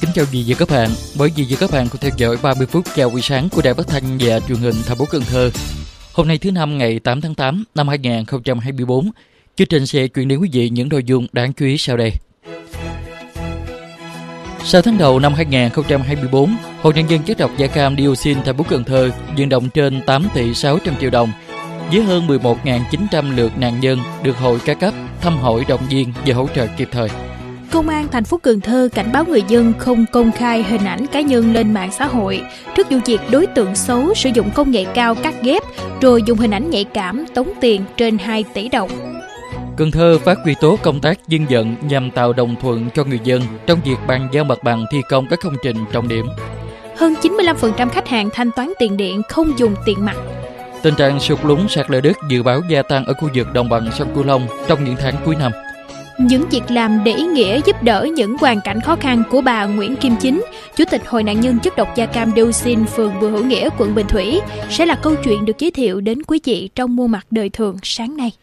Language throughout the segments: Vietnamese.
kính chào quý vị và các bạn. Mời quý vị và các bạn cùng theo dõi 30 phút chào buổi sáng của Đài Phát thanh và Truyền hình thành phố Cần Thơ. Hôm nay thứ Năm ngày 8 tháng 8 năm 2024, chương trình sẽ chuyển đến quý vị những nội dung đáng chú ý sau đây. 6 tháng đầu năm 2024, Hội nạn nhân chất độc da cam dioxin thành phố Cần Thơ vận động trên 8 tỷ 600 triệu đồng với hơn 11.900 lượt nạn nhân được hội ca cấp thăm hỏi, động viên và hỗ trợ kịp thời. Công an thành phố Cần Thơ cảnh báo người dân không công khai hình ảnh cá nhân lên mạng xã hội trước vụ việc đối tượng xấu sử dụng công nghệ cao cắt ghép rồi dùng hình ảnh nhạy cảm tống tiền trên 2 tỷ đồng. Cần Thơ phát huy tốt công tác dân vận nhằm tạo đồng thuận cho người dân trong việc bàn giao mặt bằng thi công các công trình trọng điểm. Hơn 95% khách hàng thanh toán tiền điện không dùng tiền mặt. Tình trạng sụt lún sạt lở đất dự báo gia tăng ở khu vực đồng bằng sông Cửu Long trong những tháng cuối năm. Những việc làm để ý nghĩa giúp đỡ những hoàn cảnh khó khăn của bà Nguyễn Kim Chính, Chủ tịch Hội nạn nhân chất độc da cam dioxin phường Bùi Hữu Nghĩa, quận Bình Thủy sẽ là câu chuyện được giới thiệu đến quý vị trong Muôn Mặt Đời Thường sáng nay.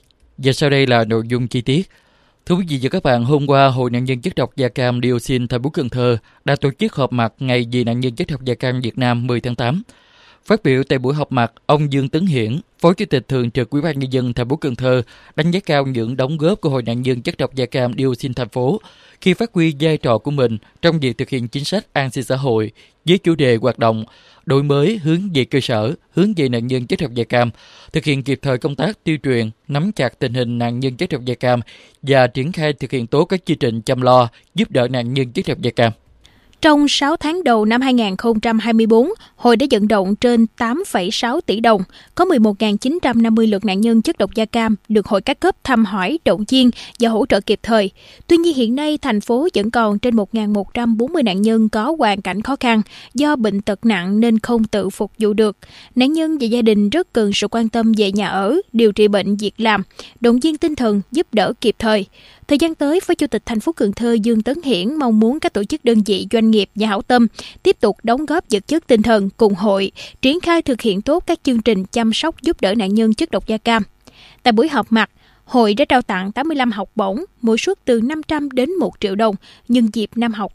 Và sau đây là nội dung chi tiết. Thưa quý vị và các bạn, hôm qua Hội nạn nhân chất độc da cam dioxin thành phố Cần Thơ đã tổ chức họp mặt ngày vì nạn nhân chất độc da cam Việt Nam 10 tháng 8. Phát biểu tại buổi họp mặt, ông Dương Tấn Hiển, Phó Chủ tịch Thường trực Ủy ban Nhân dân thành phố Cần Thơ đánh giá cao những đóng góp của Hội nạn nhân chất độc da cam dioxin thành phố khi phát huy vai trò của mình trong việc thực hiện chính sách an sinh xã hội với chủ đề hoạt động đổi mới hướng về cơ sở, hướng về nạn nhân chất độc da cam, thực hiện kịp thời công tác tuyên truyền, nắm chặt tình hình nạn nhân chất độc da cam và triển khai thực hiện tốt các chương trình chăm lo giúp đỡ nạn nhân chất độc da cam. Trong 6 tháng đầu năm 2024, Hội đã vận động trên 8,6 tỷ đồng, có 11.950 lượt nạn nhân chất độc da cam được Hội các cấp thăm hỏi, động viên và hỗ trợ kịp thời. Tuy nhiên hiện nay, thành phố vẫn còn trên 1.140 nạn nhân có hoàn cảnh khó khăn do bệnh tật nặng nên không tự phục vụ được. Nạn nhân và gia đình rất cần sự quan tâm về nhà ở, điều trị bệnh, việc làm, động viên tinh thần, giúp đỡ kịp thời. Thời gian tới, Phó Chủ tịch thành phố Cần Thơ Dương Tấn Hiển mong muốn các tổ chức, đơn vị, doanh nghiệp và hảo tâm tiếp tục đóng góp vật chất tinh thần cùng hội, triển khai thực hiện tốt các chương trình chăm sóc giúp đỡ nạn nhân chất độc da cam. Tại buổi họp mặt, Hội đã trao tặng 85 học bổng, mỗi suất từ 500 đến 1 triệu đồng nhân dịp năm học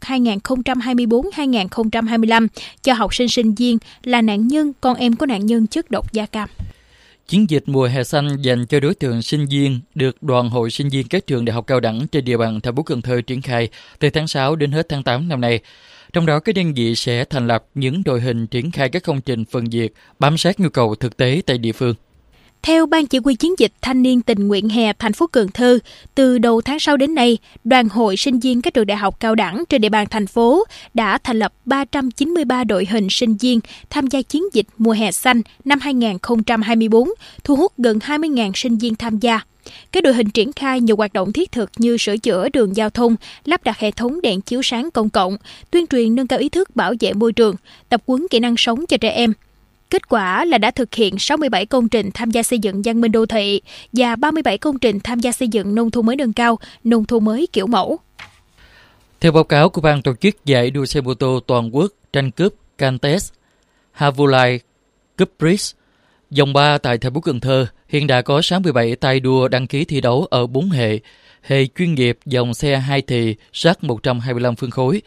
2024-2025 cho học sinh sinh viên là nạn nhân, con em của nạn nhân chất độc da cam. Chiến dịch mùa hè xanh dành cho đối tượng sinh viên được Đoàn hội sinh viên các trường đại học cao đẳng trên địa bàn thành phố Cần Thơ triển khai từ tháng 6 đến hết tháng 8 năm nay. Trong đó, các đơn vị sẽ thành lập những đội hình triển khai các công trình phần việc bám sát nhu cầu thực tế tại địa phương. Theo Ban Chỉ huy Chiến dịch Thanh niên tình nguyện hè thành phố Cần Thơ, từ đầu tháng 6 đến nay, Đoàn hội sinh viên các trường đại học cao đẳng trên địa bàn thành phố đã thành lập 393 đội hình sinh viên tham gia chiến dịch mùa hè xanh năm 2024, thu hút gần 20.000 sinh viên tham gia. Các đội hình triển khai nhiều hoạt động thiết thực như sửa chữa đường giao thông, lắp đặt hệ thống đèn chiếu sáng công cộng, tuyên truyền nâng cao ý thức bảo vệ môi trường, tập huấn kỹ năng sống cho trẻ em. Kết quả là đã thực hiện 67 công trình tham gia xây dựng văn minh đô thị và 37 công trình tham gia xây dựng nông thôn mới nâng cao, nông thôn mới kiểu mẫu. Theo báo cáo của ban tổ chức giải đua xe mô tô toàn quốc tranh cúp Cantes Havulai Cup Prix vòng 3 tại thành phố Cần Thơ, hiện đã có 67 tay đua đăng ký thi đấu ở 4 hệ: hệ chuyên nghiệp dòng xe 2 thì Jack 125 phân khối,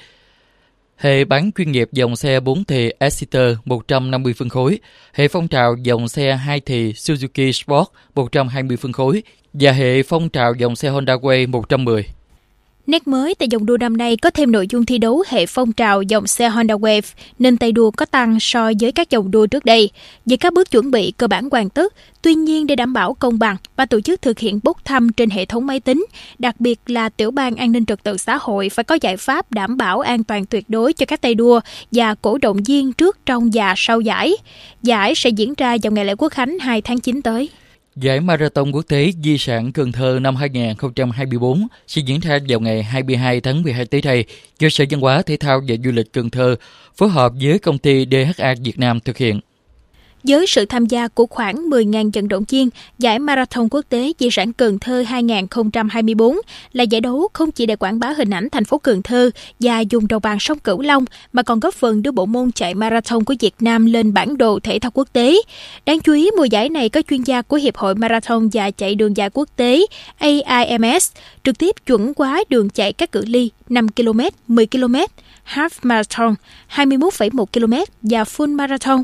hệ bán chuyên nghiệp dòng xe 4 thì Exciter 150 phân khối, hệ phong trào dòng xe 2 thì Suzuki Sport 120 phân khối và hệ phong trào dòng xe Honda Way 110. Nét mới tại dòng đua năm nay có thêm nội dung thi đấu hệ phong trào dòng xe Honda Wave nên tay đua có tăng so với các dòng đua trước đây. Với các bước chuẩn bị cơ bản hoàn tất, tuy nhiên để đảm bảo công bằng, ban tổ chức thực hiện bốc thăm trên hệ thống máy tính, đặc biệt là tiểu ban an ninh trật tự xã hội phải có giải pháp đảm bảo an toàn tuyệt đối cho các tay đua và cổ động viên trước, trong và sau giải. Giải sẽ diễn ra vào ngày lễ Quốc khánh 2 tháng 9 tới. Giải Marathon Quốc tế Di sản Cần Thơ năm 2024 sẽ diễn ra vào ngày 22 tháng 12 tới đây do Sở Văn hóa Thể thao và Du lịch Cần Thơ phối hợp với công ty DHA Việt Nam thực hiện. Với sự tham gia của khoảng 10.000 vận động viên, giải Marathon Quốc tế Di sản Cần Thơ 2024 là giải đấu không chỉ để quảng bá hình ảnh thành phố Cần Thơ và vùng đồng bằng sông Cửu Long, mà còn góp phần đưa bộ môn chạy marathon của Việt Nam lên bản đồ thể thao quốc tế. Đáng chú ý, mùa giải này có chuyên gia của Hiệp hội Marathon và chạy đường dài quốc tế AIMS trực tiếp chuẩn hóa đường chạy các cự ly 5 km, 10 km, Half Marathon 21,1 km và Full Marathon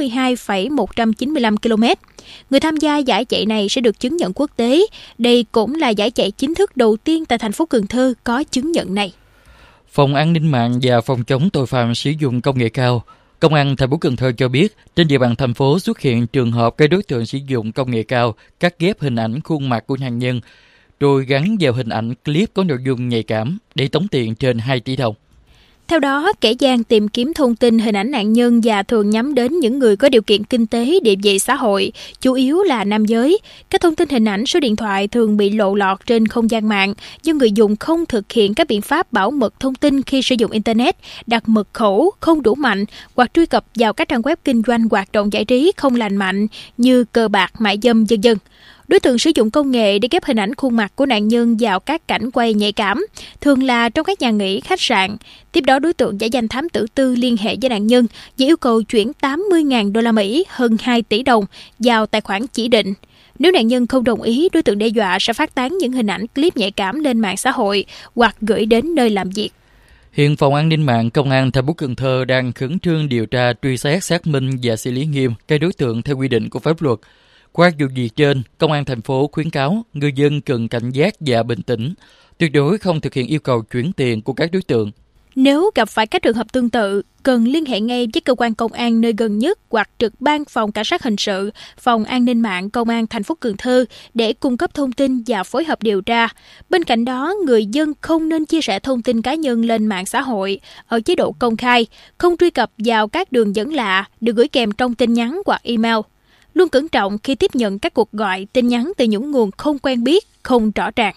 42,195 km. Người tham gia giải chạy này sẽ được chứng nhận quốc tế. Đây cũng là giải chạy chính thức đầu tiên tại thành phố Cần Thơ có chứng nhận này. Phòng An ninh mạng và Phòng chống tội phạm sử dụng công nghệ cao, Công an thành phố Cần Thơ cho biết, trên địa bàn thành phố xuất hiện trường hợp các đối tượng sử dụng công nghệ cao cắt ghép hình ảnh khuôn mặt của nạn nhân, rồi gắn vào hình ảnh clip có nội dung nhạy cảm để tống tiền trên 2 tỷ đồng. Theo đó, kẻ gian tìm kiếm thông tin hình ảnh nạn nhân và thường nhắm đến những người có điều kiện kinh tế, địa vị xã hội, chủ yếu là nam giới. Các thông tin hình ảnh, số điện thoại thường bị lộ lọt trên không gian mạng do người dùng không thực hiện các biện pháp bảo mật thông tin khi sử dụng Internet, đặt mật khẩu không đủ mạnh hoặc truy cập vào các trang web kinh doanh hoạt động giải trí không lành mạnh như cờ bạc, mại dâm, v.v. Đối tượng sử dụng công nghệ để ghép hình ảnh khuôn mặt của nạn nhân vào các cảnh quay nhạy cảm, thường là trong các nhà nghỉ, khách sạn. Tiếp đó, đối tượng giả danh thám tử tư liên hệ với nạn nhân và yêu cầu chuyển 80.000 đô la Mỹ, hơn 2 tỷ đồng, vào tài khoản chỉ định. Nếu nạn nhân không đồng ý, đối tượng đe dọa sẽ phát tán những hình ảnh clip nhạy cảm lên mạng xã hội hoặc gửi đến nơi làm việc. Hiện Phòng An ninh mạng Công an thành phố Cần Thơ đang khẩn trương điều tra, truy xét, xác minh và xử lý nghiêm các đối tượng theo quy định của pháp luật. Qua vụ việc trên, Công an thành phố khuyến cáo người dân cần cảnh giác và bình tĩnh, tuyệt đối không thực hiện yêu cầu chuyển tiền của các đối tượng. Nếu gặp phải các trường hợp tương tự, cần liên hệ ngay với cơ quan công an nơi gần nhất hoặc trực ban phòng cảnh sát hình sự, Phòng An ninh mạng Công an thành phố Cần Thơ để cung cấp thông tin và phối hợp điều tra. Bên cạnh đó, người dân không nên chia sẻ thông tin cá nhân lên mạng xã hội ở chế độ công khai, không truy cập vào các đường dẫn lạ được gửi kèm trong tin nhắn hoặc email. Luôn cẩn trọng khi tiếp nhận các cuộc gọi, tin nhắn từ những nguồn không quen biết, không rõ ràng.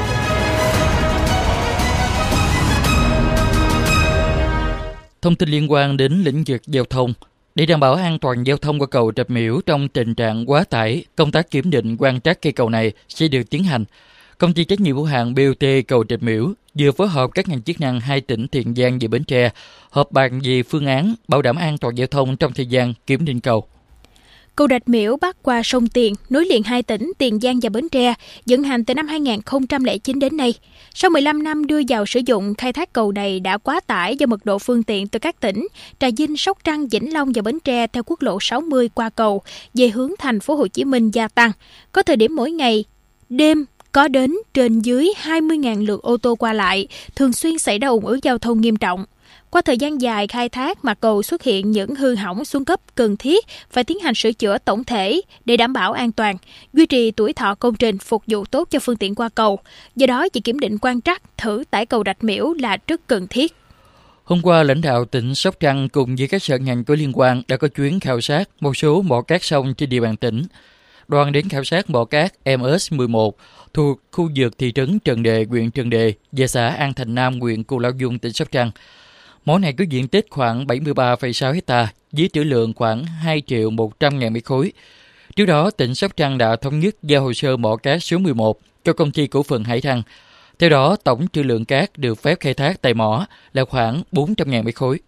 Thông tin liên quan đến lĩnh vực giao thông. Để đảm bảo an toàn giao thông qua cầu Rạch Miễu trong tình trạng quá tải, công tác kiểm định quan trắc cây cầu này sẽ được tiến hành. Công ty trách nhiệm hữu hạn BOT cầu Rạch Miễu vừa phối hợp các ngành chức năng 2 tỉnh Tiền Giang và Bến Tre họp bàn về phương án bảo đảm an toàn giao thông trong thời gian kiểm định cầu. Cầu Rạch Miễu bắc qua sông Tiền, nối liền 2 tỉnh Tiền Giang và Bến Tre, vận hành từ năm 2009 đến nay. Sau 15 năm đưa vào sử dụng, khai thác cầu này đã quá tải do mật độ phương tiện từ các tỉnh Trà Vinh, Sóc Trăng, Vĩnh Long và Bến Tre theo quốc lộ 60 qua cầu về hướng thành phố Hồ Chí Minh gia tăng. Có thời điểm mỗi ngày, đêm có đến trên dưới 20.000 lượt ô tô qua lại, thường xuyên xảy ra ùn ứ giao thông nghiêm trọng. Qua thời gian dài khai thác, mặt cầu xuất hiện những hư hỏng xuống cấp cần thiết phải tiến hành sửa chữa tổng thể để đảm bảo an toàn, duy trì tuổi thọ công trình, phục vụ tốt cho phương tiện qua cầu. Do đó, việc kiểm định quan trắc thử tải cầu Rạch Miễu là rất cần thiết. Hôm qua, lãnh đạo tỉnh Sóc Trăng cùng với các sở ngành có liên quan đã có chuyến khảo sát một số mỏ cát sông trên địa bàn tỉnh. Đoàn đến khảo sát mỏ cát MS11 thuộc khu vực thị trấn Trần Đề, huyện Trần Đề và xã An Thành Nam, huyện Cù Lao Dung, tỉnh Sóc Trăng. Mỏ này có diện tích khoảng 73,6 ha với trữ lượng khoảng 2.100.000 mét khối. Trước đó, tỉnh Sóc Trăng đã thống nhất giao hồ sơ mỏ cát số 11 cho công ty cổ phần Hải Thăng. Theo đó, tổng trữ lượng cát được phép khai thác tại mỏ là khoảng 400.000 mét khối.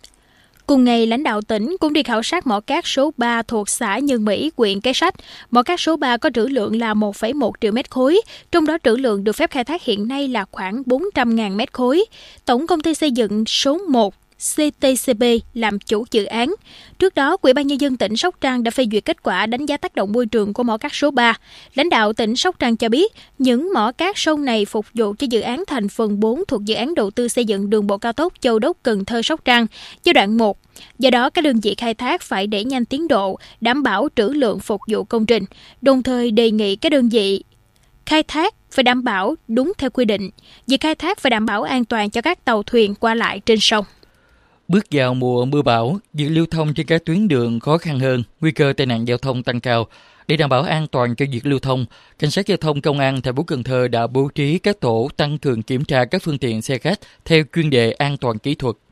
Cùng ngày, lãnh đạo tỉnh cũng đi khảo sát mỏ cát số 3 thuộc xã Nhân Mỹ, huyện Cái Sách. Mỏ cát số 3 có trữ lượng là 1,1 triệu mét khối, trong đó trữ lượng được phép khai thác hiện nay là khoảng 400.000 mét khối. Tổng công ty xây dựng số 1 CTCP làm chủ dự án. Trước đó, Ủy ban Nhân dân tỉnh Sóc Trăng đã phê duyệt kết quả đánh giá tác động môi trường của mỏ cát số 3. Lãnh đạo tỉnh Sóc Trăng cho biết, những mỏ cát sông này phục vụ cho dự án thành phần 4 thuộc dự án đầu tư xây dựng đường bộ cao tốc Châu Đốc - Cần Thơ - Sóc Trăng, giai đoạn 1. Do đó, các đơn vị khai thác phải đẩy nhanh tiến độ, đảm bảo trữ lượng phục vụ công trình, đồng thời đề nghị các đơn vị khai thác phải đảm bảo đúng theo quy định. Việc khai thác phải đảm bảo an toàn cho các tàu thuyền qua lại trên sông. Bước vào mùa mưa bão, việc lưu thông trên các tuyến đường khó khăn hơn, nguy cơ tai nạn giao thông tăng cao. Để đảm bảo an toàn cho việc lưu thông, Cảnh sát giao thông Công an thành phố Cần Thơ đã bố trí các tổ tăng cường kiểm tra các phương tiện xe khách theo chuyên đề an toàn kỹ thuật.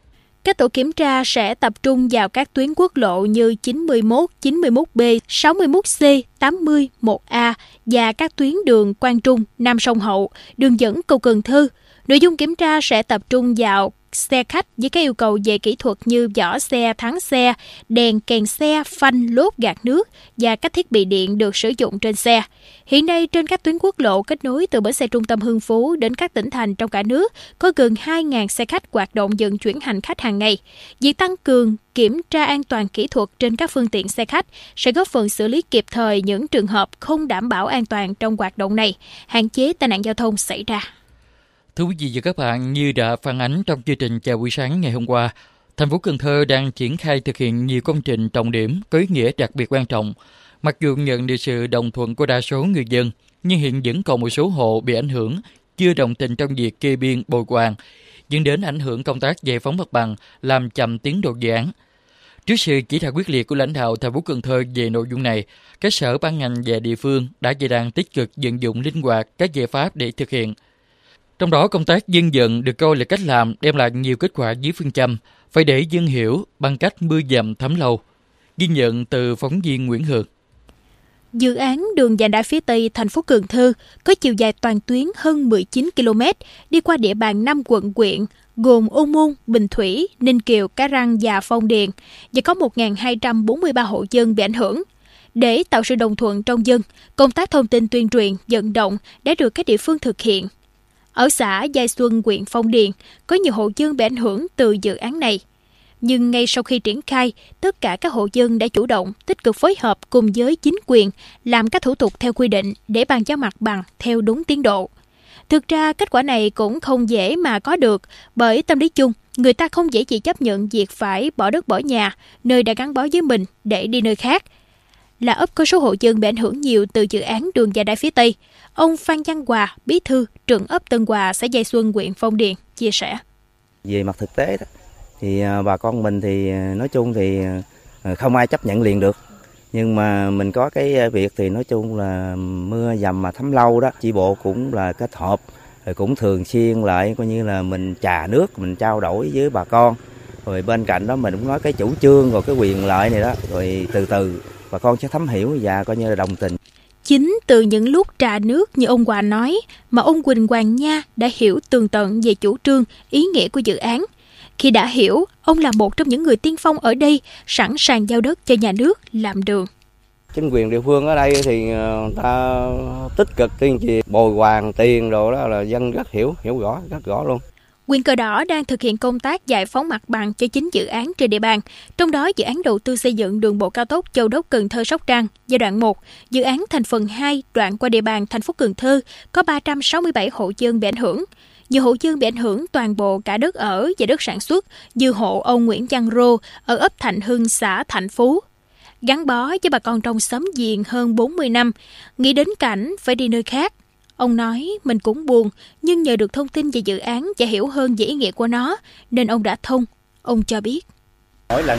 Các tổ kiểm tra sẽ tập trung vào các tuyến quốc lộ như 91, 91B, 61C, 80, 1A và các tuyến đường Quang Trung, Nam Sông Hậu, đường dẫn cầu Cần Thơ. Nội dung kiểm tra sẽ tập trung vào xe khách với các yêu cầu về kỹ thuật như vỏ xe, thắng xe, đèn kèn xe, phanh, lốp gạt nước và các thiết bị điện được sử dụng trên xe. Hiện nay, trên các tuyến quốc lộ kết nối từ bến xe trung tâm Hưng Phú đến các tỉnh thành trong cả nước, có gần 2.000 xe khách hoạt động vận chuyển hành khách hàng ngày. Việc tăng cường kiểm tra an toàn kỹ thuật trên các phương tiện xe khách sẽ góp phần xử lý kịp thời những trường hợp không đảm bảo an toàn trong hoạt động này, hạn chế tai nạn giao thông xảy ra. Thưa quý vị và các bạn, như đã phản ánh trong chương trình Chào buổi sáng ngày hôm qua, thành phố Cần Thơ đang triển khai thực hiện nhiều công trình trọng điểm có ý nghĩa đặc biệt quan trọng. Mặc dù nhận được sự đồng thuận của đa số người dân, nhưng hiện vẫn còn một số hộ bị ảnh hưởng, chưa đồng tình trong việc kê biên bồi hoàn, dẫn đến ảnh hưởng công tác giải phóng mặt bằng, làm chậm tiến độ dự án. Trước sự chỉ đạo quyết liệt của lãnh đạo thành phố Cần Thơ về nội dung này, các sở ban ngành và địa phương đã và đang tích cực vận dụng linh hoạt các giải pháp để thực hiện. Trong đó, công tác dân vận được coi là cách làm đem lại nhiều kết quả với phương châm phải để dân hiểu bằng cách mưa dầm thấm lâu. Ghi nhận từ phóng viên Nguyễn Hường. Dự án đường vành đai phía Tây thành phố Cần Thơ có chiều dài toàn tuyến hơn 19 km, đi qua địa bàn 5 quận huyện gồm Ô Môn, Bình Thủy, Ninh Kiều, Cái Răng và Phong Điền, và có 1.243 hộ dân bị ảnh hưởng. Để tạo sự đồng thuận trong dân, công tác thông tin tuyên truyền, vận động đã được các địa phương thực hiện. Ở xã Giai Xuân, huyện Phong Điền, có nhiều hộ dân bị ảnh hưởng từ dự án này. Nhưng ngay sau khi triển khai, tất cả các hộ dân đã chủ động, tích cực phối hợp cùng với chính quyền, làm các thủ tục theo quy định để bàn giao mặt bằng theo đúng tiến độ. Thực ra, kết quả này cũng không dễ mà có được, bởi tâm lý chung, người ta không dễ gì chấp nhận việc phải bỏ đất bỏ nhà, nơi đã gắn bó với mình để đi nơi khác. Là ấp có số hộ dân bị ảnh hưởng nhiều từ dự án đường vành đai phía Tây, ông Phan Văn Hòa, bí thư trưởng ấp Tân Hòa, xã Giai Xuân, huyện Phong Điền chia sẻ. Về mặt thực tế đó, thì bà con mình thì nói chung thì không ai chấp nhận liền được. Nhưng mà mình có cái việc thì nói chung là mưa dầm mà thấm lâu đó, chi bộ cũng là kết hợp, rồi cũng thường xuyên lại coi như là mình trà nước, mình trao đổi với bà con. Rồi bên cạnh đó mình cũng nói cái chủ trương rồi cái quyền lợi này đó, rồi từ từ bà con sẽ thấm hiểu và coi như là đồng tình. Chính từ những lúc trà nước như ông Hòa nói mà ông Quỳnh Hoàng Nha đã hiểu tường tận về chủ trương, ý nghĩa của dự án. Khi đã hiểu, ông là một trong những người tiên phong ở đây sẵn sàng giao đất cho nhà nước làm đường. Chính quyền địa phương ở đây thì người ta tích cực tuyên truyền bồi hoàn tiền đồ đó là dân rất hiểu rõ, rất rõ luôn. Huyện Cờ Đỏ đang thực hiện công tác giải phóng mặt bằng cho 9 dự án trên địa bàn, trong đó dự án đầu tư xây dựng đường bộ cao tốc Châu Đốc - Cần Thơ - Sóc Trăng giai đoạn 1, dự án thành phần 2 đoạn qua địa bàn thành phố Cần Thơ có 367 hộ dân bị ảnh hưởng. Nhiều hộ dân bị ảnh hưởng toàn bộ cả đất ở và đất sản xuất, như hộ ông Nguyễn Văn Rô ở ấp Thạnh Hưng, xã Thạnh Phú. Gắn bó với bà con trong xóm giềng hơn 40 năm, nghĩ đến cảnh phải đi nơi khác. Ông nói mình cũng buồn, nhưng nhờ được thông tin về dự án và hiểu hơn về ý nghĩa của nó, nên ông đã thông. Ông cho biết. Mỗi lần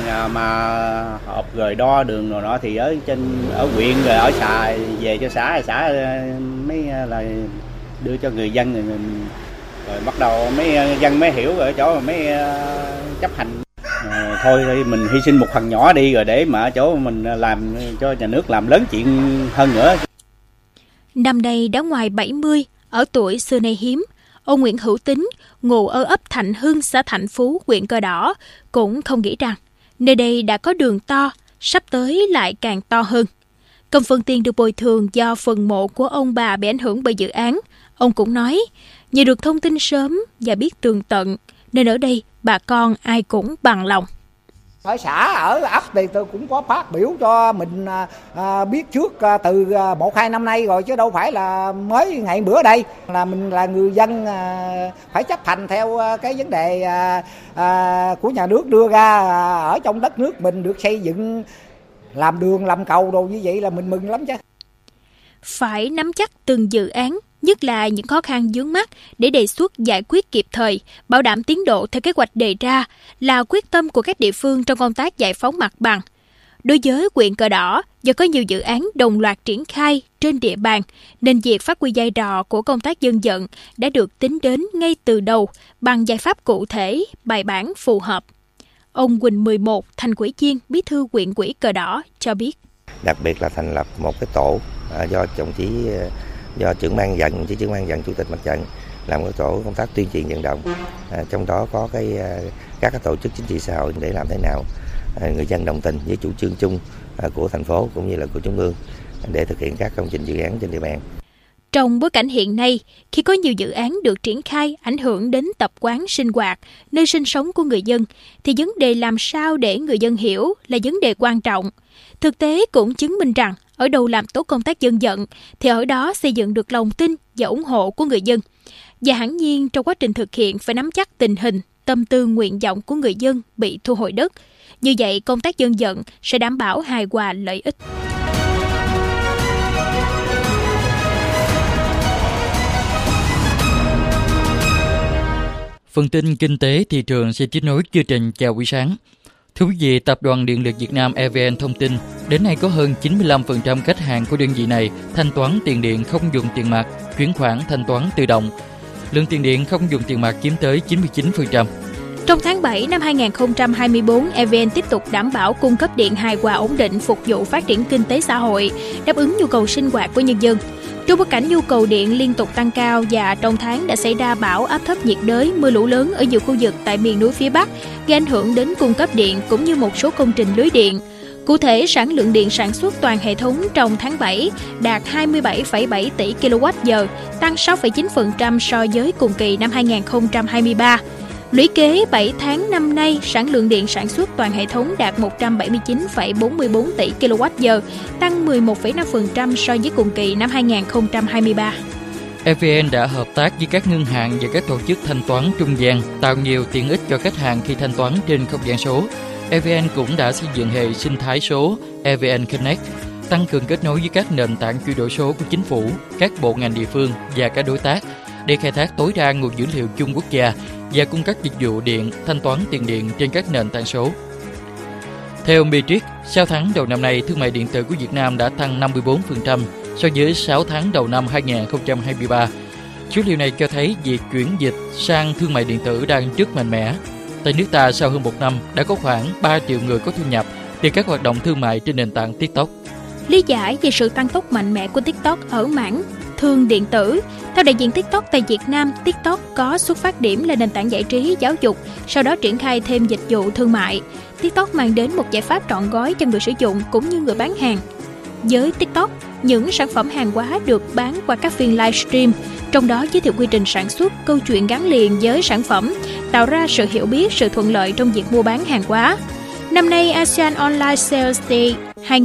mà họp rồi đo đường rồi đó thì ở huyện rồi ở xã về cho xã mới là đưa cho người dân rồi bắt đầu mấy dân mới hiểu rồi chỗ mới chấp hành. Thôi thì mình hy sinh một phần nhỏ đi rồi để mà ở chỗ mình làm cho nhà nước làm lớn chuyện hơn nữa. Năm nay đã ngoài 70, ở tuổi xưa nay hiếm, ông Nguyễn Hữu Tính, ngụ ở ấp Thạnh Hưng, xã Thạnh Phú, huyện Cờ Đỏ, cũng không nghĩ rằng nơi đây đã có đường to, sắp tới lại càng to hơn. Cầm phần tiền được bồi thường do phần mộ của ông bà bị ảnh hưởng bởi dự án, ông cũng nói, nhờ được thông tin sớm và biết tường tận, nên ở đây bà con ai cũng bằng lòng. Ở xã, ở ấp thì tôi cũng có phát biểu cho mình biết trước từ 1-2 năm nay rồi, chứ đâu phải là mới ngày bữa đây. Là mình là người dân phải chấp hành theo cái vấn đề của nhà nước đưa ra, ở trong đất nước mình được xây dựng, làm đường, làm cầu đồ như vậy là mình mừng lắm chứ. Phải nắm chắc từng dự án, nhất là những khó khăn vướng mắc để đề xuất giải quyết kịp thời, bảo đảm tiến độ theo kế hoạch đề ra là quyết tâm của các địa phương trong công tác giải phóng mặt bằng. Đối với huyện Cờ Đỏ, do có nhiều dự án đồng loạt triển khai trên địa bàn, nên việc phát huy vai trò của công tác dân vận đã được tính đến ngay từ đầu bằng giải pháp cụ thể, bài bản phù hợp. Ông Quỳnh 11, Thành Ủy Viên, Bí thư huyện ủy Cờ Đỏ cho biết. Đặc biệt là thành lập một cái tổ do trưởng ban dần, trưởng ban dần Chủ tịch Mặt trận làm cái tổ công tác tuyên truyền vận động. Trong đó có các cái tổ chức chính trị xã hội để làm thế nào người dân đồng tình với chủ trương chung của thành phố cũng như là của trung ương để thực hiện các công trình dự án trên địa bàn. Trong bối cảnh hiện nay, khi có nhiều dự án được triển khai ảnh hưởng đến tập quán sinh hoạt, nơi sinh sống của người dân, thì vấn đề làm sao để người dân hiểu là vấn đề quan trọng. Thực tế cũng chứng minh rằng, ở đâu làm tốt công tác dân vận, thì ở đó xây dựng được lòng tin và ủng hộ của người dân. Và hẳn nhiên trong quá trình thực hiện phải nắm chắc tình hình, tâm tư nguyện vọng của người dân bị thu hồi đất. Như vậy, công tác dân vận sẽ đảm bảo hài hòa lợi ích. Phần tin kinh tế thị trường sẽ tiếp nối chương trình chào buổi sáng. Thưa quý vị, Tập đoàn Điện lực Việt Nam EVN thông tin, đến nay có hơn 95% khách hàng của đơn vị này thanh toán tiền điện không dùng tiền mặt, chuyển khoản thanh toán tự động. Lượng tiền điện không dùng tiền mặt chiếm tới 99%. Trong tháng 7 năm 2024, EVN tiếp tục đảm bảo cung cấp điện hài hòa ổn định phục vụ phát triển kinh tế xã hội, đáp ứng nhu cầu sinh hoạt của nhân dân. Trong bối cảnh nhu cầu điện liên tục tăng cao và trong tháng đã xảy ra bão áp thấp nhiệt đới, mưa lũ lớn ở nhiều khu vực tại miền núi phía Bắc, gây ảnh hưởng đến cung cấp điện cũng như một số công trình lưới điện. Cụ thể, sản lượng điện sản xuất toàn hệ thống trong tháng 7 đạt 27,7 tỷ kWh, tăng 6,9% so với cùng kỳ năm 2023. Lũy kế 7 tháng năm nay, sản lượng điện sản xuất toàn hệ thống đạt 179,44 tỷ kWh, tăng 11,5% so với cùng kỳ năm 2023. EVN đã hợp tác với các ngân hàng và các tổ chức thanh toán trung gian, tạo nhiều tiện ích cho khách hàng khi thanh toán trên không gian số. EVN cũng đã xây dựng hệ sinh thái số EVN Connect, tăng cường kết nối với các nền tảng chuyển đổi số của chính phủ, các bộ ngành địa phương và các đối tác để khai thác tối đa nguồn dữ liệu chung quốc gia và cung cấp dịch vụ điện, thanh toán tiền điện trên các nền tảng số. Theo Matrix, 6 tháng đầu năm nay, thương mại điện tử của Việt Nam đã tăng 54% so với 6 tháng đầu năm 2023. Số liệu này cho thấy việc chuyển dịch sang thương mại điện tử đang rất mạnh mẽ. Tại nước ta, sau hơn một năm, đã có khoảng 3 triệu người có thu nhập từ các hoạt động thương mại trên nền tảng TikTok. Lý giải về sự tăng tốc mạnh mẽ của TikTok ở mảng thương điện tử. Theo đại diện TikTok tại Việt Nam, TikTok có xuất phát điểm là nền tảng giải trí, giáo dục, sau đó triển khai thêm dịch vụ thương mại. TikTok mang đến một giải pháp trọn gói cho người sử dụng cũng như người bán hàng. Với TikTok, những sản phẩm hàng hóa được bán qua các phiên livestream, trong đó giới thiệu quy trình sản xuất, câu chuyện gắn liền với sản phẩm, tạo ra sự hiểu biết, sự thuận lợi trong việc mua bán hàng hóa. Năm nay, ASEAN Online Sales Day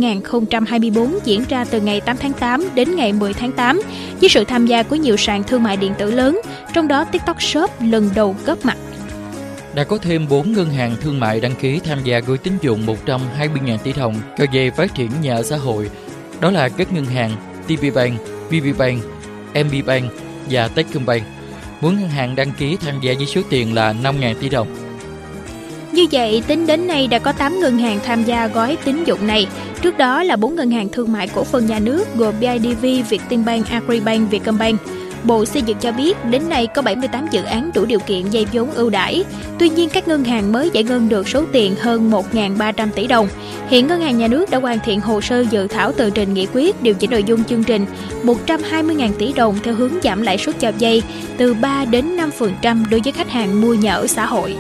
2024 diễn ra từ ngày 8 tháng 8 đến ngày 10 tháng 8 với sự tham gia của nhiều sàn thương mại điện tử lớn, trong đó TikTok Shop lần đầu góp mặt. Đã có thêm 4 ngân hàng thương mại đăng ký tham gia gói tín dụng 120.000 tỷ đồng cho vay phát triển nhà ở xã hội. Đó là các ngân hàng TPBank, VPBank, MBBank và Techcombank. Mỗi ngân hàng đăng ký tham gia với số tiền là 5.000 tỷ đồng. Như vậy, tính đến nay đã có 8 ngân hàng tham gia gói tín dụng này. Trước đó là 4 ngân hàng thương mại cổ phần nhà nước gồm BIDV, Vietinbank, Agribank, Vietcombank. Bộ Xây dựng cho biết đến nay có 78 dự án đủ điều kiện vay vốn ưu đãi. Tuy nhiên, các ngân hàng mới giải ngân được số tiền hơn 1.300 tỷ đồng. Hiện Ngân hàng Nhà nước đã hoàn thiện hồ sơ dự thảo tờ trình nghị quyết điều chỉnh nội dung chương trình 120.000 tỷ đồng theo hướng giảm lãi suất cho vay từ 3 đến 5% đối với khách hàng mua nhà ở xã hội.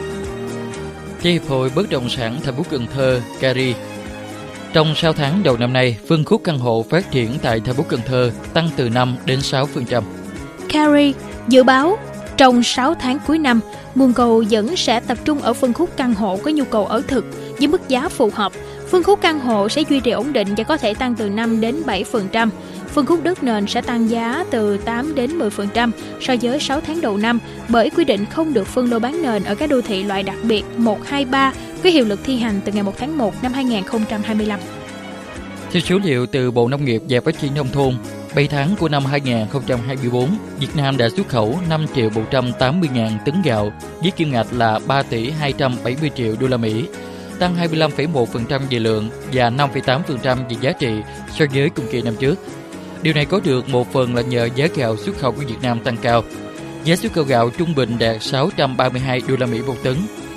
Hiệp hội Bất động sản thành phố Cần Thơ, CARI. Trong 6 tháng đầu năm nay, phân khúc căn hộ phát triển tại thành phố Cần Thơ tăng từ 5 đến 6%. CARI dự báo trong 6 tháng cuối năm, nguồn cầu vẫn sẽ tập trung ở phân khúc căn hộ có nhu cầu ở thực với mức giá phù hợp. Phân khúc căn hộ sẽ duy trì ổn định và có thể tăng từ 5 đến 7%. Phân khúc đất nền sẽ tăng giá từ 8 đến 10% so với 6 tháng đầu năm bởi quy định không được phân lô bán nền ở các đô thị loại đặc biệt 1, 2, 3 có hiệu lực thi hành từ ngày 1 tháng 1 năm 2025. Theo số liệu từ Bộ Nông nghiệp và Phát triển Nông thôn, 7 tháng của năm 2024, Việt Nam đã xuất khẩu 5.180.000 tấn gạo với kim ngạch là 3 tỷ 270 triệu đô la Mỹ, tăng 25,1% về lượng và 5,8% về giá trị so với cùng kỳ năm trước. Điều này có được một phần là nhờ giá gạo xuất khẩu của Việt Nam tăng cao. Giá xuất khẩu gạo trung bình đạt 632 đô la Mỹ một tấn,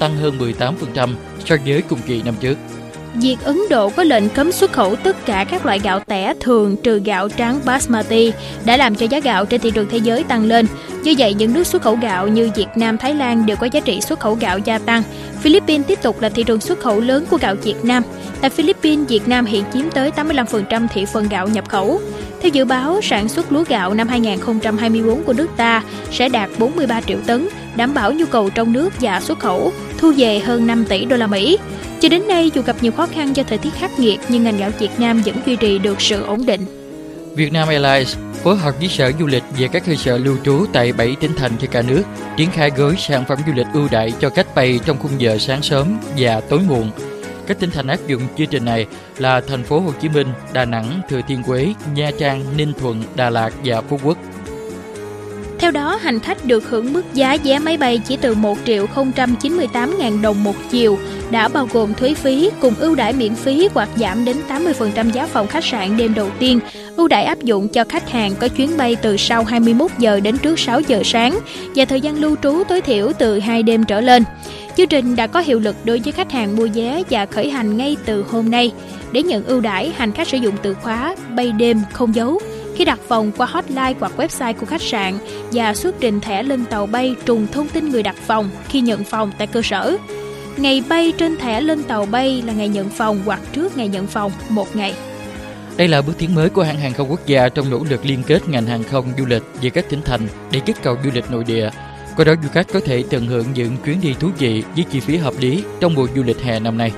tăng hơn 18% so với cùng kỳ năm trước. Việc Ấn Độ có lệnh cấm xuất khẩu tất cả các loại gạo tẻ thường trừ gạo trắng Basmati đã làm cho giá gạo trên thị trường thế giới tăng lên. Như vậy, những nước xuất khẩu gạo như Việt Nam, Thái Lan đều có giá trị xuất khẩu gạo gia tăng. Philippines tiếp tục là thị trường xuất khẩu lớn của gạo Việt Nam. Tại Philippines, Việt Nam hiện chiếm tới 85% thị phần gạo nhập khẩu. Theo dự báo, sản xuất lúa gạo năm 2024 của nước ta sẽ đạt 43 triệu tấn, đảm bảo nhu cầu trong nước và xuất khẩu, thu về hơn 5 tỷ đô la Mỹ. Cho đến nay, dù gặp nhiều khó khăn do thời tiết khắc nghiệt, nhưng ngành gạo Việt Nam vẫn duy trì được sự ổn định. Vietnam Airlines phối hợp với Sở Du lịch và các cơ sở lưu trú tại 7 tỉnh thành trên cả nước triển khai gói sản phẩm du lịch ưu đãi cho khách bay trong khung giờ sáng sớm và tối muộn. Các tỉnh thành áp dụng chương trình này là thành phố Hồ Chí Minh, Đà Nẵng, Thừa Thiên Huế, Nha Trang, Ninh Thuận, Đà Lạt và Phú Quốc. Theo đó, hành khách được hưởng mức giá vé máy bay chỉ từ 1.098.000 đồng một chiều, đã bao gồm thuế phí cùng ưu đãi miễn phí hoặc giảm đến 80% giá phòng khách sạn đêm đầu tiên. Ưu đãi áp dụng cho khách hàng có chuyến bay từ sau 21 giờ đến trước 6 giờ sáng và thời gian lưu trú tối thiểu từ 2 đêm trở lên. Chương trình đã có hiệu lực đối với khách hàng mua vé và khởi hành ngay từ hôm nay. Để nhận ưu đãi, hành khách sử dụng từ khóa bay đêm không dấu khi đặt phòng qua hotline hoặc website của khách sạn và xuất trình thẻ lên tàu bay trùng thông tin người đặt phòng khi nhận phòng tại cơ sở. Ngày bay trên thẻ lên tàu bay là ngày nhận phòng hoặc trước ngày nhận phòng 1 ngày. Đây là bước tiến mới của hãng hàng không quốc gia trong nỗ lực liên kết ngành hàng không du lịch với các tỉnh thành để kích cầu du lịch nội địa. Qua đó du khách có thể tận hưởng những chuyến đi thú vị với chi phí hợp lý trong mùa du lịch hè năm nay.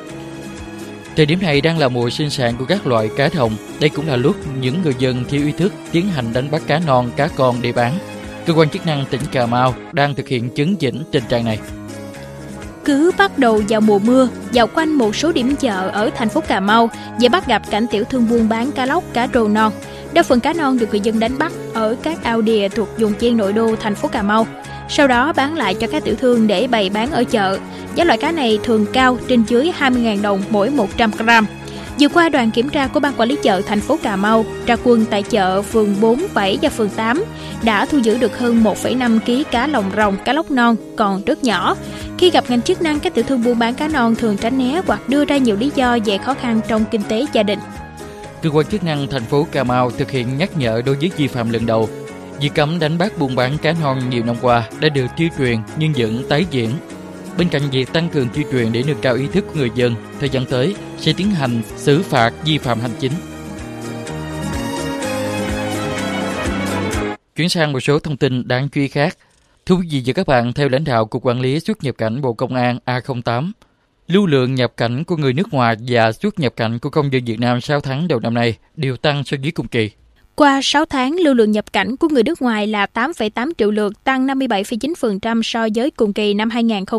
Thời điểm này đang là mùa sinh sản của các loại cá đồng. Đây cũng là lúc những người dân thiếu ý thức tiến hành đánh bắt cá non, cá con để bán. Cơ quan chức năng tỉnh Cà Mau đang thực hiện chấn chỉnh tình trạng này. Cứ bắt đầu vào mùa mưa, dạo quanh một số điểm chợ ở thành phố Cà Mau dễ bắt gặp cảnh tiểu thương buôn bán cá lóc, cá rô non. Đa phần cá non được người dân đánh bắt ở các ao đìa thuộc vùng ven nội đô thành phố Cà Mau, sau đó bán lại cho các tiểu thương để bày bán ở chợ. Giá loại cá này thường cao, trên dưới 20.000 đồng mỗi 100 gram. Vừa qua, đoàn kiểm tra của Ban Quản lý chợ thành phố Cà Mau ra quân tại chợ phường 4, 7 và phường 8 đã thu giữ được hơn 1,5 kg cá lồng rồng, cá lóc non còn rất nhỏ. Khi gặp ngành chức năng, các tiểu thương buôn bán cá non thường tránh né hoặc đưa ra nhiều lý do về khó khăn trong kinh tế gia đình. Cơ quan chức năng thành phố Cà Mau thực hiện nhắc nhở đối với vi phạm lần đầu. Việc cấm đánh bắt buôn bán cá non nhiều năm qua đã được tuyên truyền nhưng vẫn tái diễn. Bên cạnh việc tăng cường tuyên truyền để nâng cao ý thức của người dân, thời gian tới sẽ tiến hành xử phạt vi phạm hành chính. Chuyển sang một số thông tin đáng chú ý khác. Thưa quý vị và các bạn, theo lãnh đạo Cục Quản lý xuất nhập cảnh Bộ Công an A08, lưu lượng nhập cảnh của người nước ngoài và xuất nhập cảnh của công dân Việt Nam 6 tháng đầu năm nay đều tăng so với cùng kỳ. Qua 6 tháng, lưu lượng nhập cảnh của người nước ngoài là 8,8 triệu lượt, tăng 57,9% so với cùng kỳ năm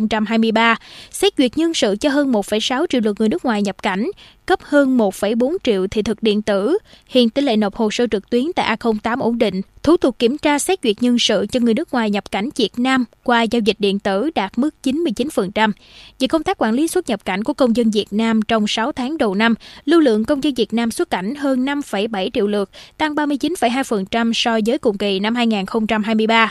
2023. Xét duyệt nhân sự cho hơn 1,6 triệu lượt người nước ngoài nhập cảnh, cấp hơn 1,4 triệu thị thực điện tử. Hiện tỷ lệ nộp hồ sơ trực tuyến tại A08 ổn định. Thủ tục kiểm tra xét duyệt nhân sự cho người nước ngoài nhập cảnh Việt Nam qua giao dịch điện tử đạt mức 99%. Về công tác quản lý xuất nhập cảnh của công dân Việt Nam trong 6 tháng đầu năm, lưu lượng công dân Việt Nam xuất cảnh hơn 5,7 triệu lượt, tăng 39,2% so với cùng kỳ năm 2023.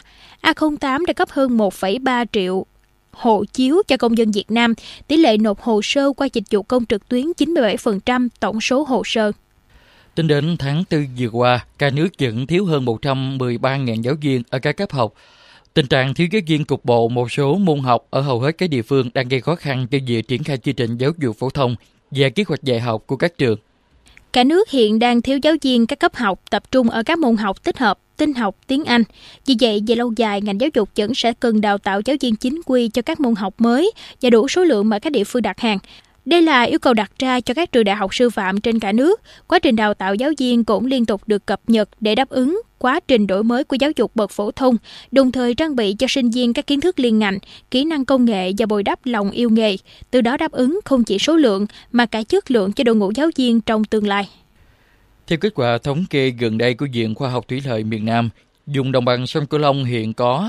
A08 đã cấp hơn 1,3 triệu hộ chiếu cho công dân Việt Nam, tỷ lệ nộp hồ sơ qua dịch vụ công trực tuyến 97% tổng số hồ sơ. Tính đến tháng 4 vừa qua, cả nước vẫn thiếu hơn 113.000 giáo viên ở các cấp học. Tình trạng thiếu giáo viên cục bộ một số môn học ở hầu hết các địa phương đang gây khó khăn cho việc triển khai chương trình giáo dục phổ thông và kế hoạch dạy học của các trường. Cả nước hiện đang thiếu giáo viên các cấp học, tập trung ở các môn học tích hợp, tin học, tiếng Anh. Vì vậy, về lâu dài, ngành giáo dục vẫn sẽ cần đào tạo giáo viên chính quy cho các môn học mới và đủ số lượng mà các địa phương đặt hàng. Đây là yêu cầu đặt ra cho các trường đại học sư phạm trên cả nước. Quá trình đào tạo giáo viên cũng liên tục được cập nhật để đáp ứng quá trình đổi mới của giáo dục bậc phổ thông, đồng thời trang bị cho sinh viên các kiến thức liên ngành, kỹ năng công nghệ và bồi đắp lòng yêu nghề, từ đó đáp ứng không chỉ số lượng mà cả chất lượng cho đội ngũ giáo viên trong tương lai. Theo kết quả thống kê gần đây của Viện Khoa học Thủy lợi miền Nam, vùng đồng bằng sông Cửu Long hiện có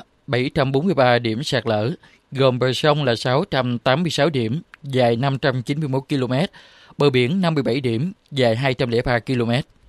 743 điểm sạt lở, gồm bờ sông là 686 điểm, dài 591 km, bờ biển 57 điểm, dài 203 km.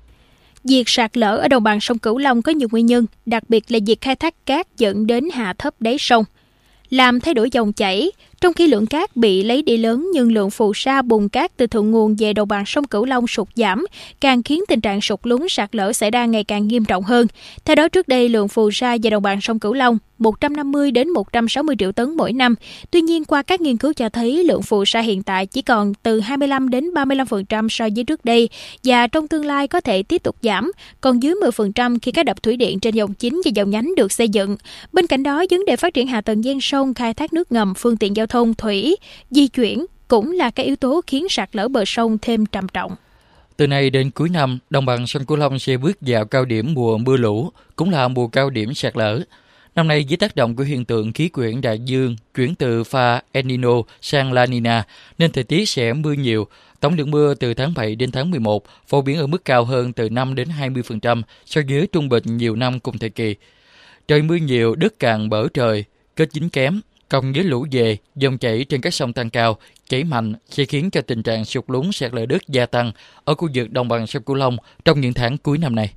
Việc sạt lở ở đồng bằng sông Cửu Long có nhiều nguyên nhân, đặc biệt là việc khai thác cát dẫn đến hạ thấp đáy sông, làm thay đổi dòng chảy. Trong khi lượng cát bị lấy đi lớn nhưng lượng phù sa bùn cát từ thượng nguồn về đồng bằng sông Cửu Long sụt giảm, càng khiến tình trạng sụt lún sạt lở xảy ra ngày càng nghiêm trọng hơn. Theo đó, trước đây lượng phù sa về đồng bằng sông Cửu Long 150 đến 160 triệu tấn mỗi năm. Tuy nhiên, qua các nghiên cứu cho thấy lượng phù sa hiện tại chỉ còn từ 25 đến 35% so với trước đây và trong tương lai có thể tiếp tục giảm, còn dưới 10% khi các đập thủy điện trên dòng chính và dòng nhánh được xây dựng. Bên cạnh đó, vấn đề phát triển hạ tầng ven sông, khai thác nước ngầm, phương tiện giao thông thủy, di chuyển cũng là các yếu tố khiến sạt lở bờ sông thêm trầm trọng. Từ nay đến cuối năm, đồng bằng sông Cửu Long sẽ bước vào cao điểm mùa mưa lũ, cũng là mùa cao điểm sạt lở. Năm nay, dưới tác động của hiện tượng khí quyển đại dương chuyển từ pha El Nino sang La Nina, nên thời tiết sẽ mưa nhiều. Tổng lượng mưa từ tháng 7 đến tháng 11 phổ biến ở mức cao hơn từ 5 đến 20% so với trung bình nhiều năm cùng thời kỳ. Trời mưa nhiều, đất cạn bở trời, kết dính kém, cộng với lũ về, dòng chảy trên các sông tăng cao, chảy mạnh sẽ khiến cho tình trạng sụt lún sạt lở đất gia tăng ở khu vực đồng bằng sông Cửu Long trong những tháng cuối năm nay.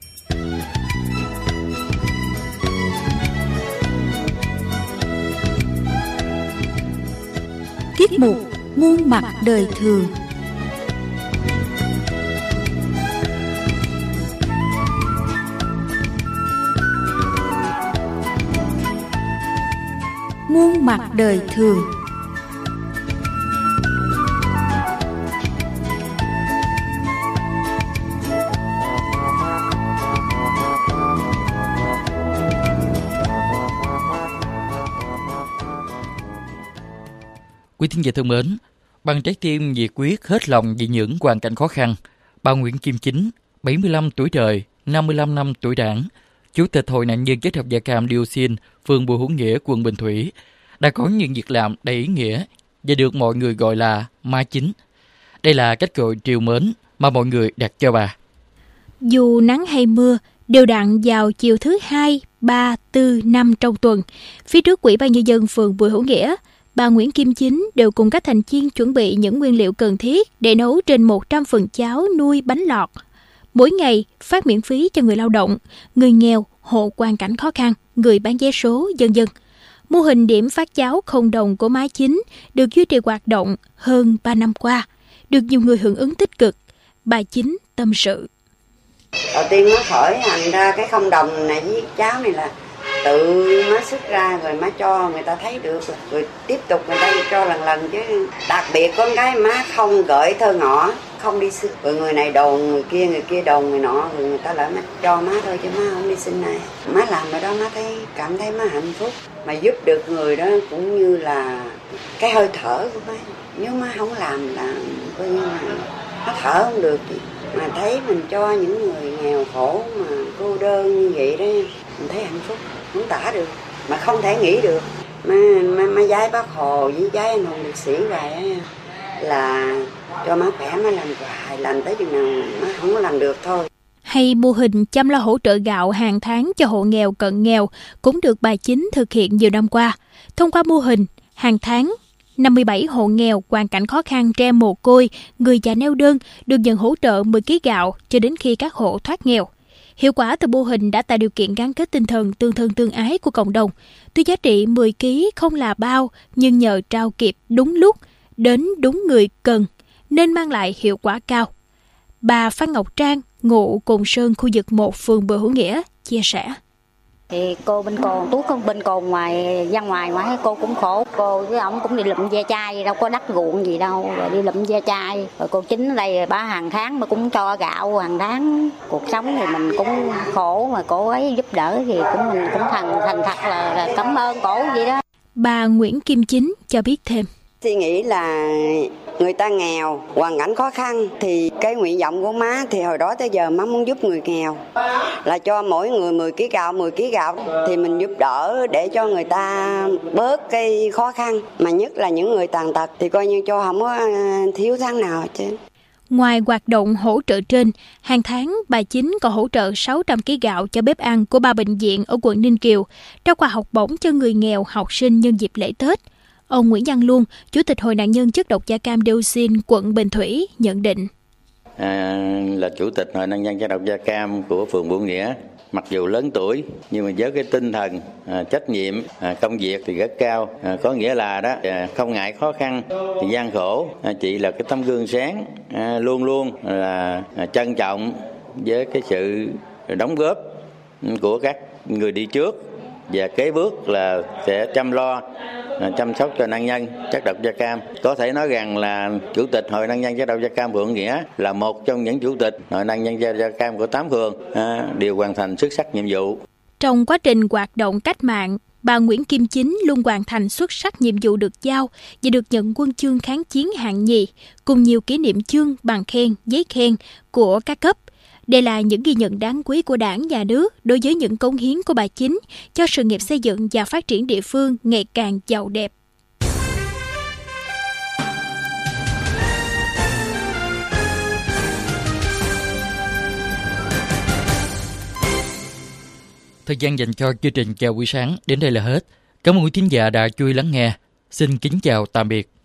Tiết mục Muôn mặt đời thường. Muôn mặt đời thường. Quý thính giả thân mến, bằng trái tim nhiệt quyết hết lòng vì những hoàn cảnh khó khăn, bà Nguyễn Kim Chính, 75 tuổi đời, 55 năm tuổi Đảng, Chủ tịch Hội nạn nhân chất độc da cam dioxin, phường Bùi Hữu Nghĩa, quận Bình Thủy, đã có những việc làm đầy ý nghĩa và được mọi người gọi là Má Chính. Đây là cách gọi trìu mến mà mọi người đặt cho bà. Dù nắng hay mưa, đều đặn vào chiều thứ 2, 3, 4, 5 trong tuần, phía trước Ủy ban Nhân dân phường Bùi Hữu Nghĩa, bà Nguyễn Kim Chính đều cùng các thành viên chuẩn bị những nguyên liệu cần thiết để nấu trên 100 phần cháo nuôi bánh lọt. Mỗi ngày phát miễn phí cho người lao động, người nghèo, hộ hoàn cảnh khó khăn, người bán vé số, vân vân. Mô hình điểm phát cháo không đồng của Má Chính được duy trì hoạt động hơn 3 năm qua, được nhiều người hưởng ứng tích cực. Bà Chính tâm sự. Đầu tiên má khởi hành ra cái không đồng này với cháo này là tự má xuất ra rồi má cho người ta thấy được, rồi tiếp tục người ta cho lần chứ. Đặc biệt con cái má không gửi thơ ngõ, không đi xin, rồi người này đồn người kia đồn người nọ, rồi người ta lại má cho má thôi chứ má không đi xin này. Má làm ở đó má cảm thấy má hạnh phúc, mà giúp được người đó cũng như là cái hơi thở của má. Nếu má không làm là coi như là má thở không được gì. Mà thấy mình cho những người nghèo khổ mà cô đơn như vậy đó, mình thấy hạnh phúc không tả được, mà không thể nghĩ được. Má giái Bác Hồ với giái anh hùng liệt sĩ vậy là cho má khỏe, má làm hoài, làm tới chừng nào má không làm được thôi. Hay mô hình chăm lo hỗ trợ gạo hàng tháng cho hộ nghèo cận nghèo cũng được bà Chính thực hiện nhiều năm qua. Thông qua mô hình hàng tháng, 57 hộ nghèo, hoàn cảnh khó khăn, trẻ mồ côi, người già neo đơn được nhận hỗ trợ 10 kg gạo cho đến khi các hộ thoát nghèo. Hiệu quả từ mô hình đã tạo điều kiện gắn kết tinh thần tương thân tương ái của cộng đồng. Tuy giá trị 10 kg không là bao, nhưng nhờ trao kịp đúng lúc, đến đúng người cần, nên mang lại hiệu quả cao. Bà Phan Ngọc Trang, ngụ Cồn Sơn, khu vực 1, phường Bùi Hữu Nghĩa, chia sẻ. Thì cô bên Cồn, Tú con bên Cồn ngoài cô cũng khổ, cô với ông cũng đi lụm ve chai, đâu có đất ruộng gì đâu, rồi đi lụm ve chai, rồi cô Chính ở đây bà hàng tháng mà cũng cho gạo hàng tháng. Cuộc sống thì mình cũng khổ mà cô ấy giúp đỡ thì mình cũng thành thật là cảm ơn cổ vậy đó. Bà Nguyễn Kim Chính cho biết thêm. Suy nghĩ là người ta nghèo, hoàn cảnh khó khăn thì cái nguyện vọng của má thì hồi đó tới giờ má muốn giúp người nghèo là cho mỗi người 10 kg gạo thì mình giúp đỡ để cho người ta bớt cái khó khăn, mà nhất là những người tàn tật thì coi như cho không có thiếu tháng nào chứ. Ngoài hoạt động hỗ trợ trên, hàng tháng bà Chính còn hỗ trợ 600 kg gạo cho bếp ăn của 3 bệnh viện ở quận Ninh Kiều, trao quà học bổng cho người nghèo, học sinh nhân dịp lễ Tết. Ông Nguyễn Văn Luân, Chủ tịch Hội nạn nhân chất độc da cam dioxin, quận Bình Thủy nhận định. Là Chủ tịch Hội nạn nhân chất độc da cam của phường Bùi Nghĩa mặc dù lớn tuổi nhưng mà với cái tinh thần trách nhiệm công việc thì rất cao, có nghĩa là đó không ngại khó khăn thì gian khổ. Chị là cái tấm gương sáng, luôn luôn là trân trọng với cái sự đóng góp của các người đi trước, và kế bước là sẽ chăm sóc cho nạn nhân chất độc da cam. Có thể nói rằng là Chủ tịch Hội nạn nhân chất độc da cam Phường Nghĩa là một trong những chủ tịch Hội nạn nhân chất độc da cam của 8 phường đều hoàn thành xuất sắc nhiệm vụ. Trong quá trình hoạt động cách mạng, bà Nguyễn Kim Chính luôn hoàn thành xuất sắc nhiệm vụ được giao và được nhận huân chương kháng chiến hạng nhì, cùng nhiều kỷ niệm chương, bằng khen, giấy khen của các cấp. Đây là những ghi nhận đáng quý của Đảng, Nhà nước đối với những cống hiến của bà Chính cho sự nghiệp xây dựng và phát triển địa phương ngày càng giàu đẹp. Thời gian dành cho chương trình Chào buổi sáng đến đây là hết. Cảm ơn quý thính giả đã chú ý lắng nghe. Xin kính chào tạm biệt.